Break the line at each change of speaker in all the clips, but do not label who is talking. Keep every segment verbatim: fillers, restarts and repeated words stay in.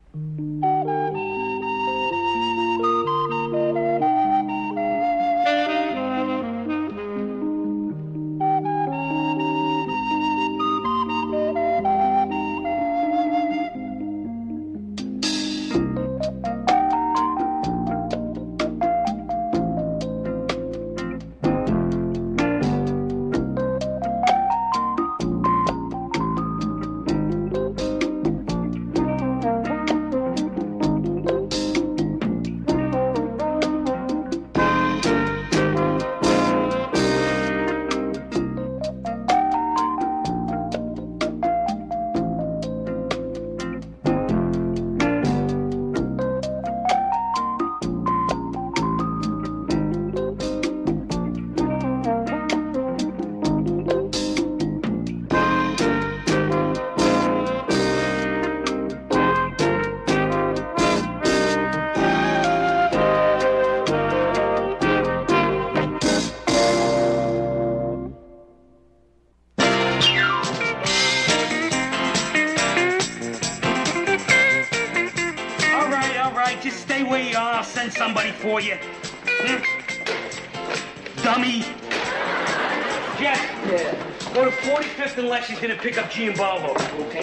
Somebody for you. Hmm? Dummy. Jeff. Yeah. Go to forty-fifth and Lexington and pick up Giambalvo. Okay.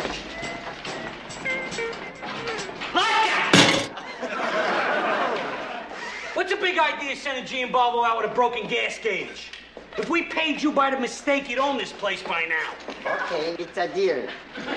What's a big idea sending Giambalvo out with a broken gas gauge? If we paid you by the mistake, you'd own this place by now.
Okay, it's a deal.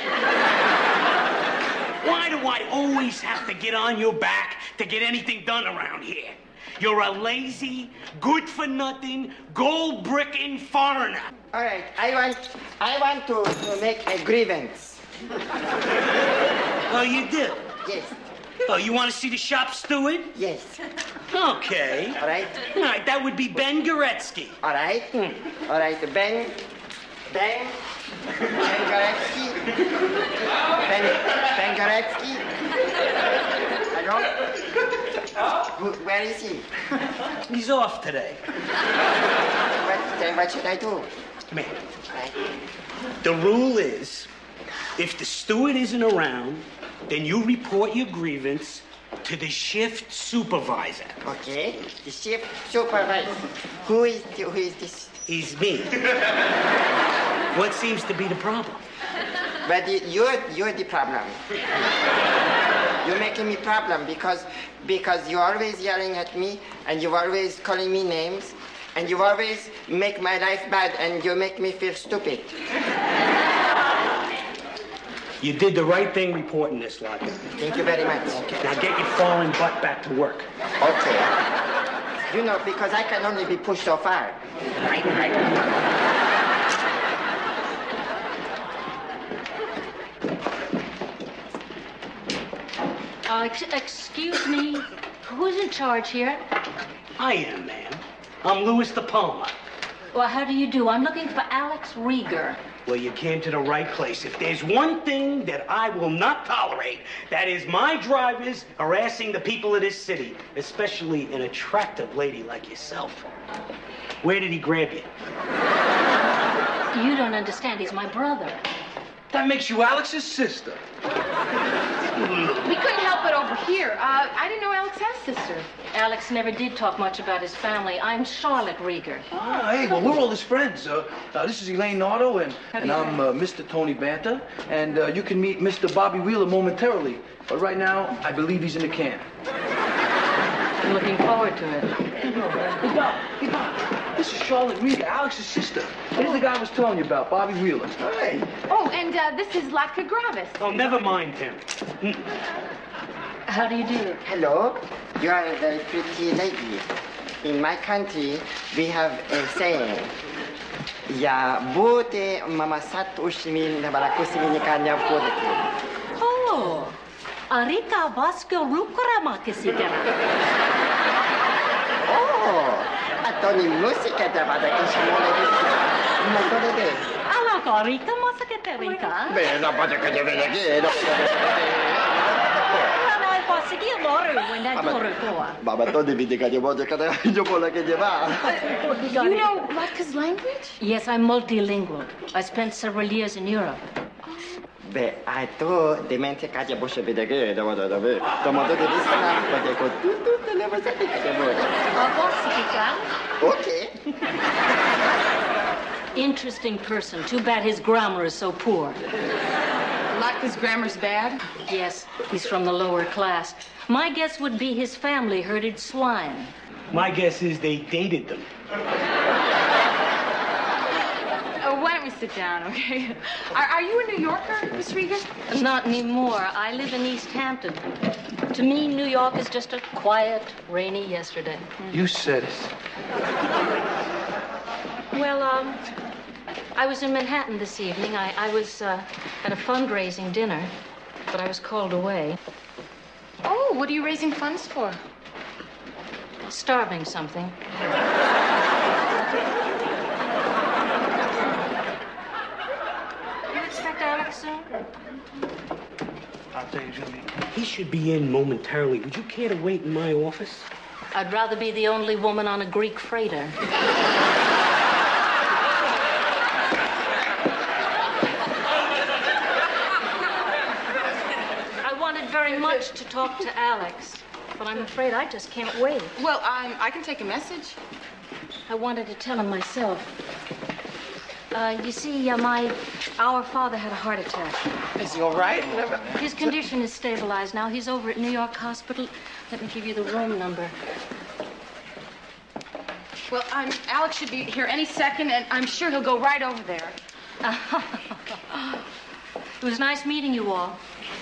Why do I always have to get on your back to get anything done around here? You're a lazy, good-for-nothing, gold-bricking foreigner.
All right, I want, I want to, to make a grievance.
Oh, you do?
Yes.
Oh, you want to see the shop steward?
Yes.
Okay.
All right.
All right, that would be Ben Goretzky.
All right. Hmm. All right, Ben, Ben, Ben Goretzky. Ben, Ben Goretzky. Hello? Who, where is he?
He's off today.
What, then what should I do?
Come here.
All right.
The rule is, if the steward isn't around, then you report your grievance to the shift supervisor.
Okay. The shift supervisor. Who is the, who is this?
He's me. What seems to be the problem?
But you- you're you're the problem. You're making me problem because because you're always yelling at me and you're always calling me names and you always make my life bad and you make me feel stupid.
You did the right thing reporting this, Lockett.
Thank you very much.
Okay, now get your foreign butt back to work.
Okay. You know, because I can only be pushed so far.
Right, right.
Uh, ex excuse me, who's in charge here?
I am, ma'am. I'm Louis De Palma.
Well, how do you do? I'm looking for Alex Rieger.
Well, you came to the right place. If there's one thing that I will not tolerate, that is my drivers harassing the people of this city, especially an attractive lady like yourself. Where did he grab you?
You don't understand. He's my brother.
That makes you Alex's sister.
We couldn't help it over here. Uh, I didn't know Alex had a sister.
Alex never did talk much about his family. I'm Charlotte Rieger.
Ah, hey, well, we're all his friends. Uh, uh, this is Elaine Nardo, and, and I'm uh, Mister Tony Banta. And uh, you can meet Mister Bobby Wheeler momentarily. But right now, I believe he's in the can.
I'm looking forward to it.
Hey, Bob, hey, Bob. This is Charlotte Rieger, Alex's sister. Here's the guy I was telling you about, Bobby Wheeler. Hey.
Oh, and uh, this is Latka Gravis.
Oh, never mind him.
How do you do?
Hello. You are a very pretty lady. In my country, we have a saying. Ya bote mamasat usmin nabarakusiminikaanya bodete.
Oh, Arika Vasco Rukrama Kisigara.
Oh, atoni musika dabada kishamole desu. Motore de.
Alaka Arika Masakaterika.
Bella bada de vegero. Baba Tony vidika de boda kada yo pola que lleva.
You know Latka's language?
Yes, I'm multilingual. I spent several years in Europe.
네, 아, 또 데멘트까지 보셔비되게 너무너무 너무도 되겠으나 그리고 뚜뚜 텔레버서 되게 뭐.
Au revoir, Sikikan.
오케이.
Interesting person. Too bad his grammar is so poor.
Like his grammar's bad?
Yes, he's from the lower class. My guess would be his family herded swine.
My guess is they dated them.
Oh, why don't we sit down, okay? Are, are you a New Yorker, Miss Regan?
Not anymore. I live in East Hampton. To me, New York is just a quiet, rainy yesterday.
You said it.
Well, um, I was in Manhattan this evening. I, I was uh, at a fundraising dinner, but I was called away.
Oh, what are you raising funds for?
Starving something. You expect Alex soon?
I'll tell you, Jimmy.
He should be in momentarily. Would you care to wait in my office?
I'd rather be the only woman on a Greek freighter. I wanted very much to talk to Alex, but I'm afraid I just can't wait.
Well, um, I can take a message.
I wanted to tell him myself. Uh, you see, uh, my our father had a heart attack.
Is he all right?
His condition is stabilized now. He's over at New York Hospital. Let me give you the room number.
Well, um, Alex should be here any second, and I'm sure he'll go right over there.
It was nice meeting you all.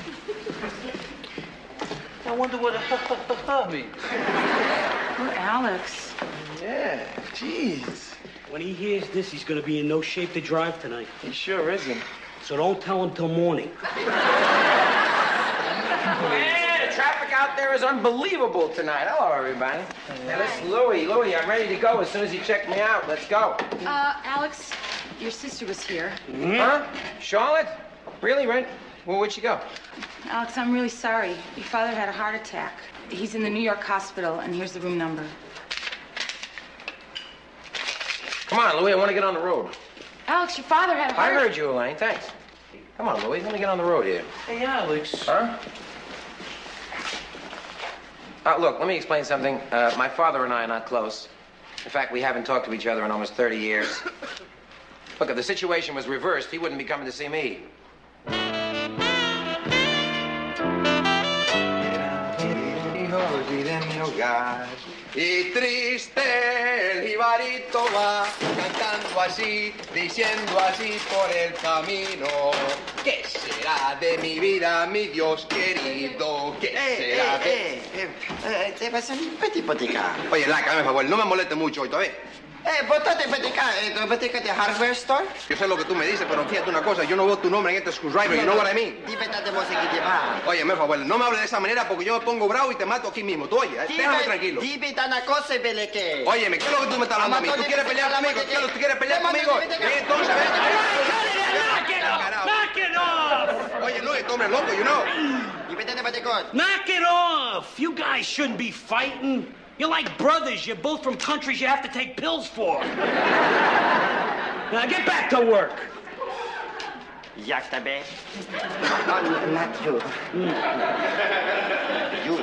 I wonder what a ha ha ha ha means.
Poor Alex.
Yeah, jeez.
When he hears this, he's going to be in no shape to drive tonight.
He sure isn't.
So don't tell him till morning.
Yeah, the traffic out there is unbelievable tonight. Hello, everybody. Hey, listen, Louie, Louie, I'm ready to go as soon as you check me out. Let's go.
Uh, Alex, your sister was here.
Mm-hmm. Huh? Charlotte? Really, right? Well, where'd she go?
Alex, I'm really sorry. Your father had a heart attack. He's in the New York hospital, and here's the room number.
Come on, Louie, I want to get on the road.
Alex, your father had a heart
I heard you, Elaine. Thanks. Come on, Louie, let me get on the road here.
Hey, Alex.
Huh? Uh, look, let me explain something. Uh, my father and I are not close. In fact, we haven't talked to each other in almost thirty years. Look, if the situation was reversed, he wouldn't be coming to see me.
Y triste el jibarito va cantando así, diciendo así por el camino. ¿Qué será de mi vida, mi Dios querido? ¿Qué
Eh,
será
eh,
de...?
eh, eh, eh, te vas a un petit potica.
Oye, Laca, dame favor, no me moleste mucho hoy todavía.
Eh, botate potica, eh, botica de hardware store?
Yo sé lo que tú me dices, pero fíjate una cosa, yo no veo tu nombre en este screwdriver, you know what I mean?
Dime de música que lleva.
Oye, me favor, no me hables de esa manera porque yo me pongo bravo y te mato aquí mismo. Tú oye, déjame tranquilo.
Dime una cosa y vele que.
Óyeme, ¿qué es lo que tú me estás hablando a mí? ¿Tú quieres pelear conmigo? ¿Qué es lo que tú quieres pelear conmigo? Bien, entonces, ven.
Knock it off!
Oye, Luis, tú hombre loco, you know.
Dime de potica.
Knock it off! You guys shouldn't be fighting. You're like brothers. You're both from countries you have to take pills for. Now get back to work.
Jak tebe? Oh, not you. You.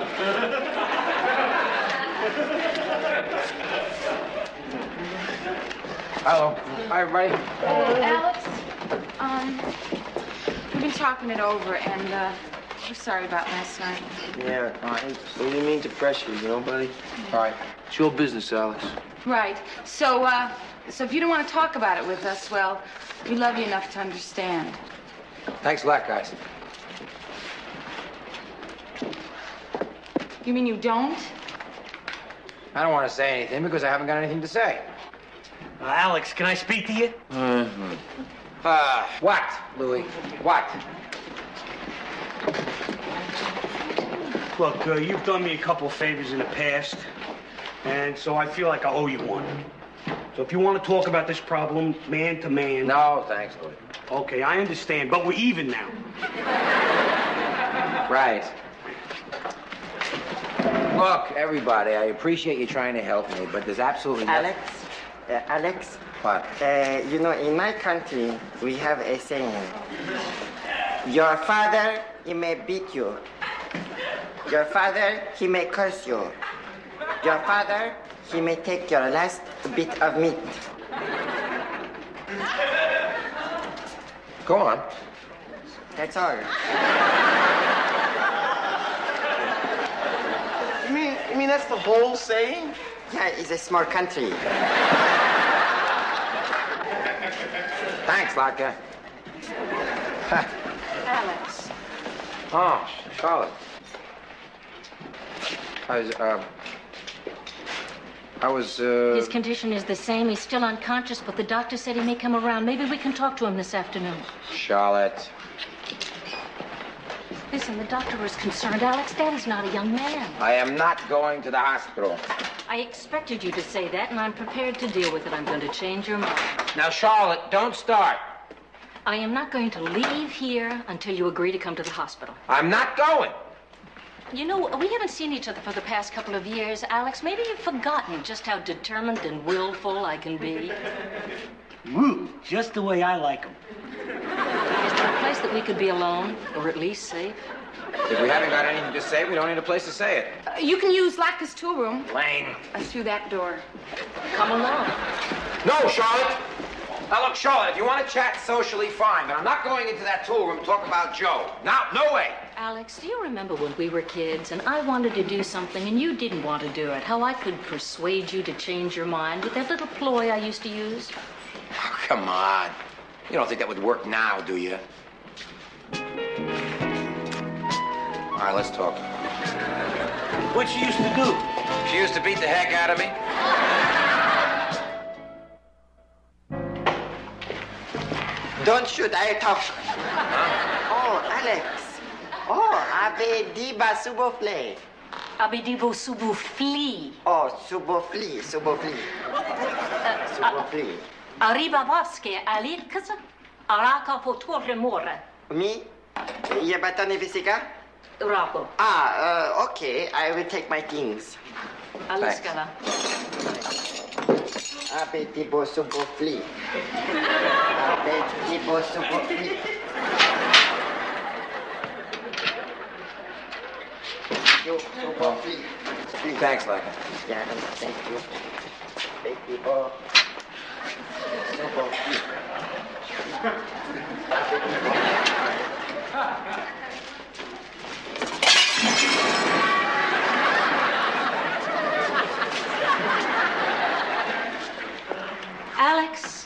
Hello. Hi, everybody.
Alex, um, we've been talking it over, and, uh, we're sorry about last night.
Yeah, I didn't mean to pressure you, you know, buddy? All right.
It's your business, Alex.
Right. So, uh, so if you don't want to talk about it with us, well, we love you enough to understand.
Thanks a lot, guys.
You mean you don't?
I don't want to say anything because I haven't got anything to say.
Uh, Alex, can I speak to you?
Mm-hmm. Uh, what, Louis? What?
Look, uh, you've done me a couple of favors in the past, and so I feel like I owe you one. So if you want to talk about this problem man to man...
No, thanks, Louis.
Okay, I understand, but we're even now.
Right. Look, everybody, I appreciate you trying to help me, but there's absolutely nothing...
Alex? Uh, Alex?
What?
Uh, you know, in my country, we have a saying. Your father, he may beat you. Your father, he may curse you. Your father, he may take your last bit of meat.
Go on.
That's all.
You mean, you mean that's the whole saying?
Yeah, it's a small country.
Thanks, Latka.
Alex.
Oh, Charlotte. I was, uh... I was, uh...
His condition is the same. He's still unconscious, but the doctor said he may come around. Maybe we can talk to him this afternoon.
Charlotte.
Listen, the doctor was concerned. Alex, Daddy's not a young man.
I am not going to the hospital.
I expected you to say that, and I'm prepared to deal with it. I'm going to change your mind.
Now, Charlotte, don't start.
I am not going to leave here until you agree to come to the hospital.
I'm not going.
You know, we haven't seen each other for the past couple of years, Alex. Maybe you've forgotten just how determined and willful I can be.
Woo, just the way I like them.
Is there a place that we could be alone, or at least safe?
If we haven't got anything to say, we don't need a place to say it.
Uh, you can use Latka's tool room.
Lane.
Uh, through that door.
Come along.
No, Charlotte. Now, look, Charlotte, if you want to chat socially, fine, but I'm not going into that tool room to talk about Joe. Now, no way.
Alex, do you remember when we were kids and I wanted to do something and you didn't want to do it? How I could persuade you to change your mind with that little ploy I used to use?
Oh, come on. You don't think that would work now, do you? All right, let's talk.
What she used to do?
She used to beat the heck out of me.
Don't shoot, I talk. Oh, Alex. Oh, ave diba subofle.
Abedibo subufli.
Oh, subofli, subofli. Subofli.
Arriba vaske alirkas araka potore more.
Me? Je batone visiga?
Rako.
Ah, uh, okay. I will take my things.
Aliskala.
Appetibo subofli. Appetibo subofli. You subofli.
Thanks, Laika.
Yeah, thank you. Appetibo subofli.
Alex.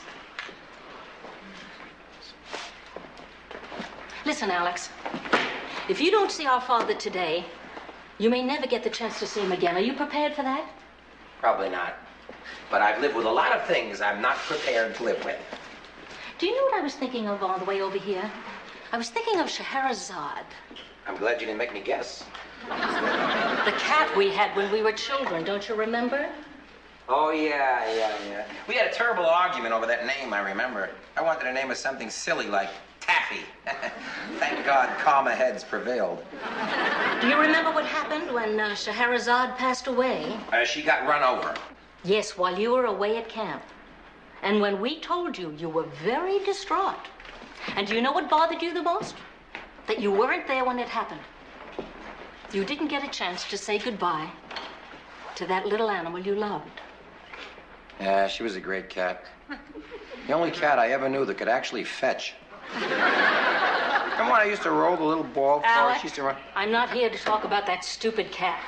Listen, Alex. If you don't see our father today, you may never get the chance to see him again. Are you prepared for that?
Probably not. But I've lived with a lot of things I'm not prepared to live with.
Do you know what I was thinking of on the way over here? I was thinking of Scheherazade.
I'm glad you didn't make me guess.
The cat we had when we were children, don't you remember?
Oh, yeah, yeah, yeah. We had a terrible argument over that name, I remember. I wanted to name her something silly like Taffy. Thank God calmer heads prevailed.
Do you remember what happened when uh, Scheherazade passed away?
Uh, she got run over.
Yes, while you were away at camp. And when we told you, you were very distraught. And do you know what bothered you the most? That you weren't there when it happened. You didn't get a chance to say goodbye to that little animal you loved.
Yeah, she was a great cat. The only cat I ever knew that could actually fetch. Remember when I used to roll the little ball for her?
Alex,
She used to run.
I'm not here to talk about that stupid cat.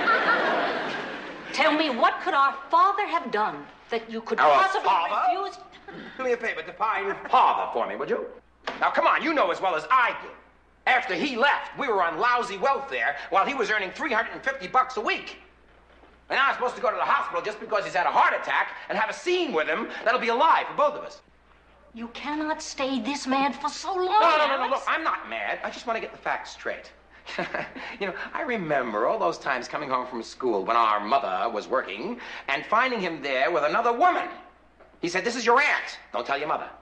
Tell me, what could our father have done that you could
Our
possibly
father?
refuse?
Do me a favor, define father for me, would you? Now, come on, you know as well as I do. After he left, we were on lousy welfare while he was earning three hundred fifty bucks a week. And now I'm supposed to go to the hospital just because he's had a heart attack and have a scene with him that'll be a lie for both of us.
You cannot stay this mad for so long,
No, no, no, no,
Alex.
look, I'm not mad. I just want to get the facts straight. You know, I remember all those times coming home from school when our mother was working and finding him there with another woman. He said, "This is your aunt. Don't tell your mother."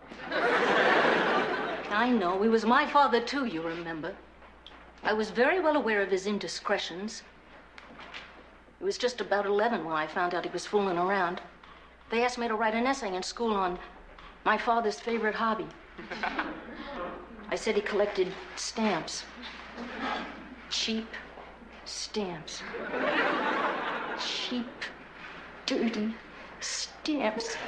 I know. He was my father, too, you remember. I was very well aware of his indiscretions. He was just about eleven when I found out he was fooling around. They asked me to write an essay in school on my father's favorite hobby. I said he collected stamps. Cheap stamps. Cheap, dirty stamps.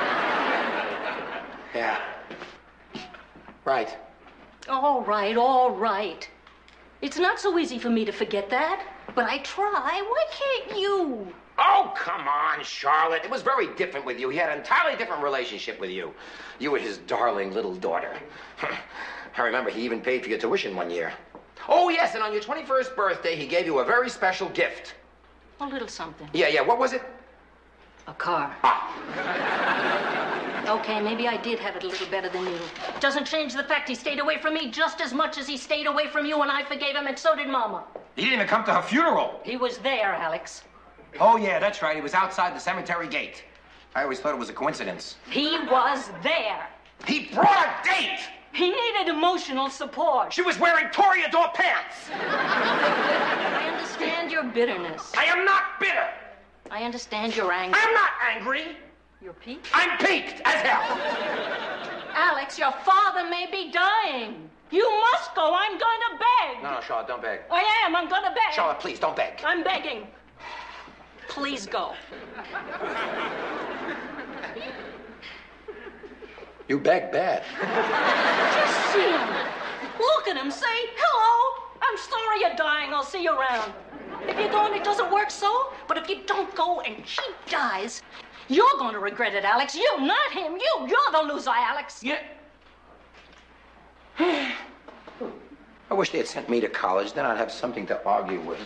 Yeah. Right.
All right, all right. It's not so easy for me to forget that, but I try. Why can't you?
Oh, come on, Charlotte. It was very different with you. He had an entirely different relationship with you. You were his darling little daughter. I remember he even paid for your tuition one year. Oh, yes, and on your twenty-first birthday, he gave you a very special gift.
A little something.
Yeah, yeah, what was it?
A car.
Ah.
Okay, maybe I did have it a little better than you. Doesn't change the fact he stayed away from me just as much as he stayed away from you, and I forgave him, and so did Mama.
He didn't even come to her funeral.
He was there, Alex.
Oh, yeah, that's right. He was outside the cemetery gate. I always thought it was a coincidence.
He was there.
He brought a date!
He needed emotional support.
She was wearing Toreador pants!
I understand your bitterness.
I am not bitter!
I understand your anger.
I'm not angry!
You're piqued?
I'm piqued as hell!
Alex, your father may be dying. You must go. I'm going to beg.
No, no, Charlotte, don't beg.
I am. I'm going to beg.
Charlotte, please, don't beg.
I'm begging. Please go.
You beg bad.
Just see him. Look at him. Say, hello. I'm sorry you're dying. I'll see you around. If you go and it doesn't work, so. But if you don't go and he dies, you're going to regret it, Alex. You, not him. You. You're the loser, Alex.
Yeah. I wish they had sent me to college. Then I'd have something to argue with.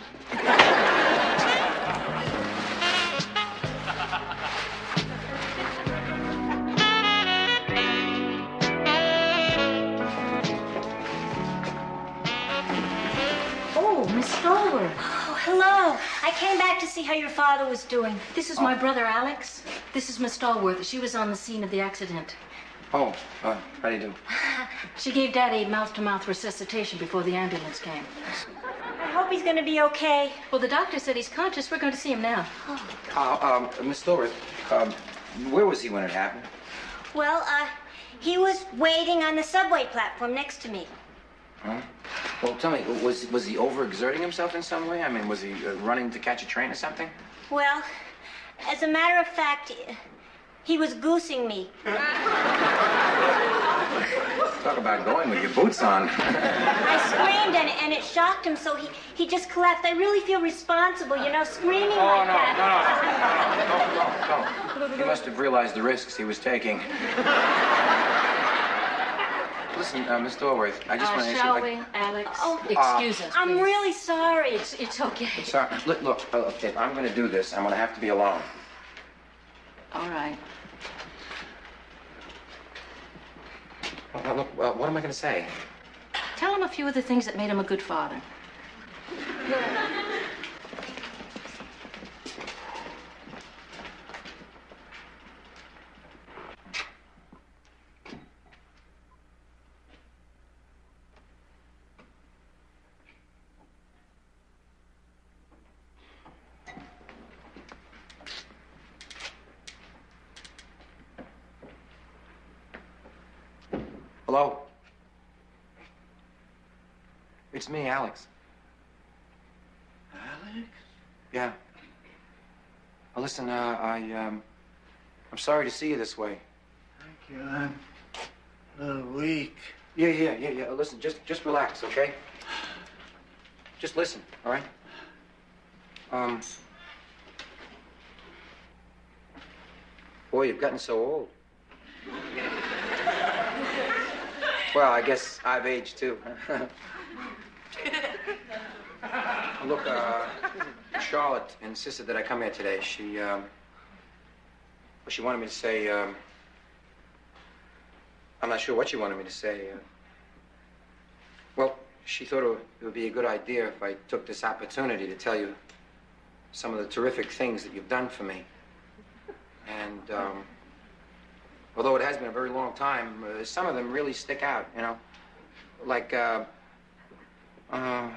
Oh, Miss Stallworth.
Oh, hello. I came back to see how your father was doing.
This is my brother, Alex. This is Miss Stallworth. She was on the scene of the accident.
Oh, uh, how do you do?
She gave Daddy mouth-to-mouth resuscitation before the ambulance came.
I hope he's going to be okay.
Well, the doctor said he's conscious. We're going to see him now.
Uh, um, Miss Stallworth, um, where was he when it happened?
Well, uh, he was waiting on the subway platform next to me.
Huh? Well, tell me, was was he overexerting himself in some way? I mean, was he uh, running to catch a train or something?
Well, as a matter of fact, he was goosing me.
Talk about going with your boots on.
I screamed and, and it shocked him, so he, he just collapsed. I really feel responsible, you know, screaming
Oh,
like
no,
that.
no, no, no, no, no. He must have realized the risks he was taking. Listen, uh, Miss Stallworth, I just
Uh,
want to ask
shall
you...
we, Alex?
Oh,
Excuse us,
I'm
please.
really sorry.
It's, it's okay.
Sorry, look, look, uh, if I'm going to do this, I'm going to have to be alone.
All right.
Uh, look, uh, what am I going to say?
Tell him a few of the things that made him a good father.
Hello? It's me, Alex.
Alex?
Yeah. Well, listen, uh, I, um, I'm sorry to see you this way.
Thank you. I'm a little weak.
Yeah, yeah, yeah, yeah. Listen, just, just relax, okay? Just listen, all right? Um, boy, you've gotten so old. Well, I guess I've aged too. Look, uh, Charlotte insisted that I come here today. She, um, well, she wanted me to say, um, I'm not sure what she wanted me to say. Uh, well, she thought it would, it would be a good idea if I took this opportunity to tell you some of the terrific things that you've done for me. And, um, although it has been a very long time, uh, some of them really stick out, you know? Like, uh, uh,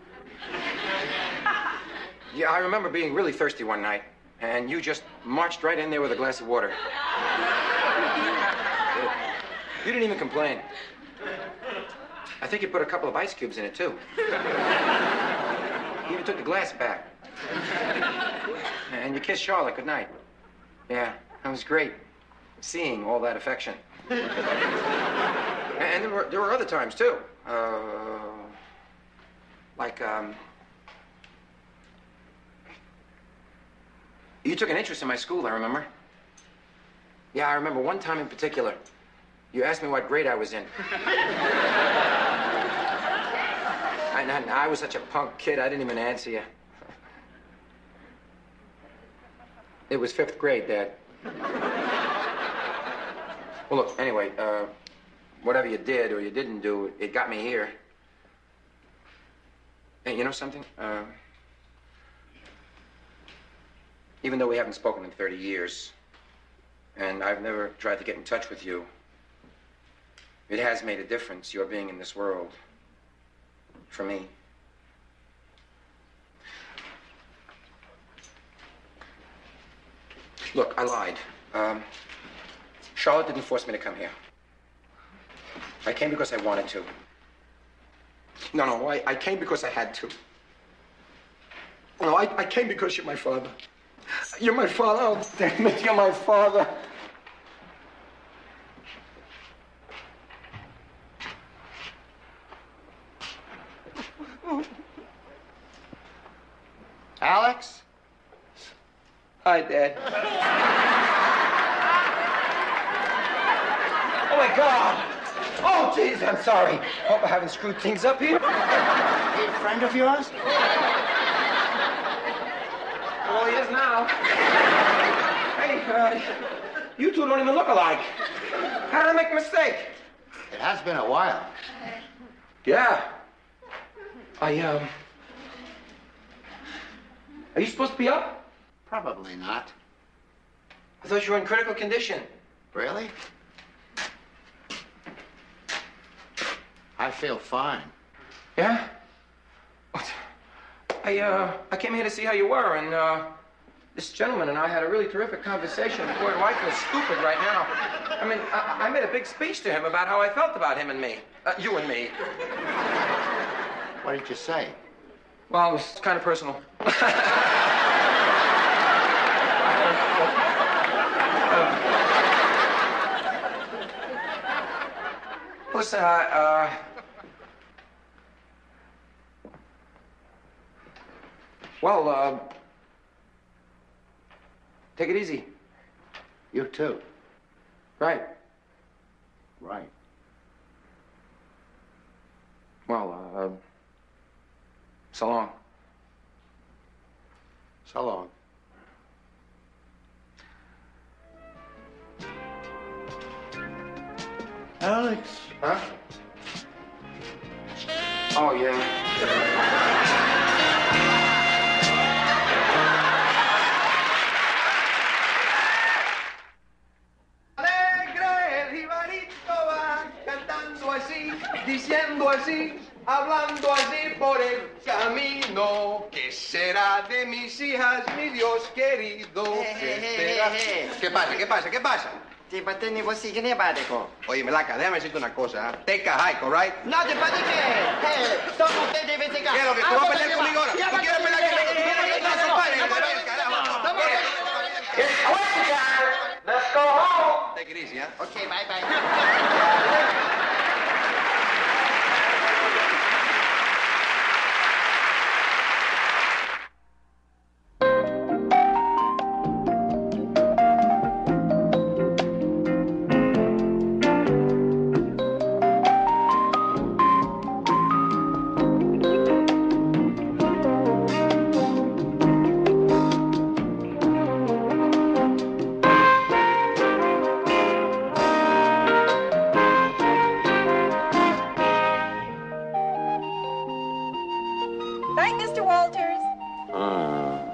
yeah, I remember being really thirsty one night, and you just marched right in there with a glass of water. You didn't even complain. I think you put a couple of ice cubes in it, too. You even took the glass back. And you kissed Charlotte goodnight. Yeah, that was great, seeing all that affection. And there were, there were other times, too. Uh, like, um... you took an interest in my school, I remember. Yeah, I remember one time in particular. You asked me what grade I was in. I, I, I was such a punk kid, I didn't even answer you. It was fifth grade, Dad. Well, look, anyway, uh, whatever you did or you didn't do, it got me here. And you know something? Uh, even though we haven't spoken in thirty years, and I've never tried to get in touch with you, it has made a difference, your being in this world, for me. Look, I lied. Um, Charlotte didn't force me to come here. I came because I wanted to. No, no, I, I came because I had to. No, I, I came because you're my father. You're my father. Oh, damn it, you're my father.
Alex?
Hi, Dad. Oh, my God. Oh, jeez, I'm sorry. Hope I haven't screwed things up here.
A friend of yours?
Well, he is now. Hey, uh, you two don't even look alike. How did I make a mistake?
It has been a while.
Yeah. I, um... Are you supposed to be up?
Probably not.
I thought you were in critical condition.
Really? I feel fine.
Yeah? I, uh, I came here to see how you were, and, uh, this gentleman and I had a really terrific conversation. Boy, do I feel stupid right now. I mean, I, I made a big speech to him about how I felt about him and me. Uh, you and me.
What did you say?
Well, it was kind of personal. uh, listen, I, uh... Well, uh... take it easy.
You too.
Right.
Right.
Well, uh... so long.
So long. Alex.
Huh? Oh, yeah.
Diciendo así, hablando así por el camino. ¿Qué será de mis hijas, mi Dios querido? ¿Qué será? ¿Qué pasa? ¿Qué pasa? ¿Qué pasa?
Ti pateni vosi che ne pare co?
Oye, Melaca, déjame decirte una cosa. Take a hike, all right?
No, te pare che? Eh, tomo usted deve secar.
¿Qué es lo que tú vas a pelear conmigo ahora? ¿Tú quieres pelear conmigo? No, compadre, carajo.
Let's go home.
Take it easy, huh?
Okay, bye bye.
Night, Mister Walters.
Uh.